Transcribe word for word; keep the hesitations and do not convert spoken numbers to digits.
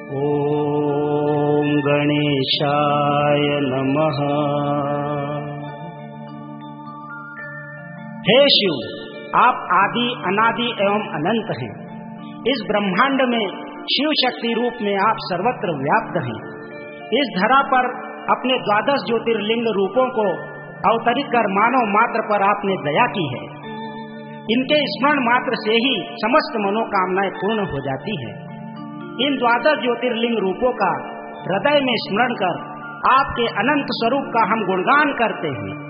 ओम गणेशाय नमः। हे शिव, आप आदि अनादि एवं अनंत हैं। इस ब्रह्मांड में शिव शक्ति रूप में आप सर्वत्र व्याप्त हैं। इस धरा पर अपने द्वादश ज्योतिर्लिंग रूपों को अवतरित कर मानव मात्र पर आपने दया की है। इनके स्मरण मात्र से ही समस्त मनोकामनाएं पूर्ण हो जाती है। इन द्वादश ज्योतिर्लिंग रूपों का हृदय में स्मरण कर आपके अनंत स्वरूप का हम गुणगान करते हैं।